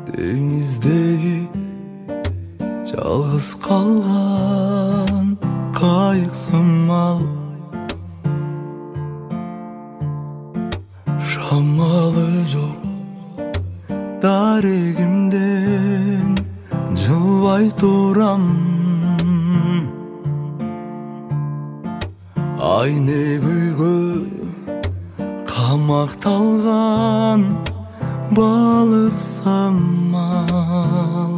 Dengizdeki жалғыз қалған қайықсың ал, шамалы жоқ дарегімден жылбай тұрам. Айне күйге қамақталған балық самал,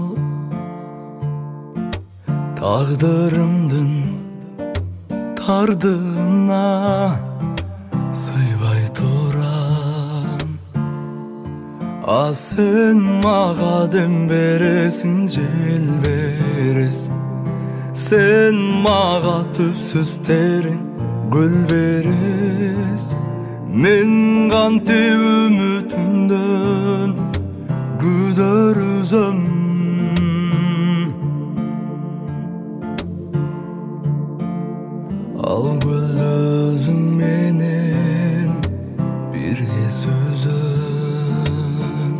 тағдырымдың тардығына сыйбай тұрам. Сен маға дем бересің, жел берес, сен маға түпсіз терең гүл берес. Мен қанты үмітімден күдер үзім, ал гүлді өзің менен бірге сөзім.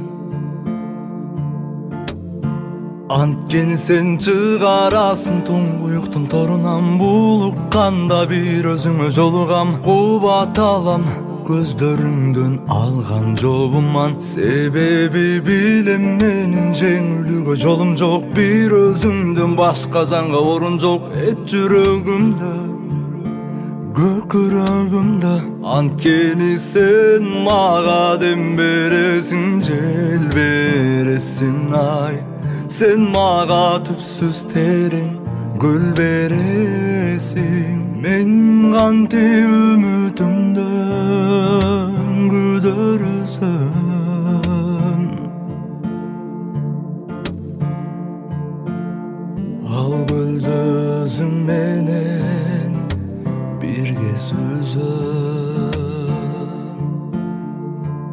Анткен сен чыгарасың тұңғұйықтың торынан, булыққанда бір өзіңе жолығам. Қубат алам көздеріңден алған жобыман, себебі білем менің жеңілуге жолым жоқ. Bir өзіңден башқа жанға орын жоқ, ет жүрегімді көкірегімді. Анткени сен маға дем бересің, жел бересің ай, сен маға түпсіз терең гүл бересің. Мен қанты үмітімден күдер үзім, ал гүлді өзің менен бірге сөзім.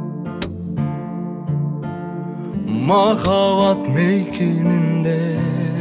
Махаббат мейкининде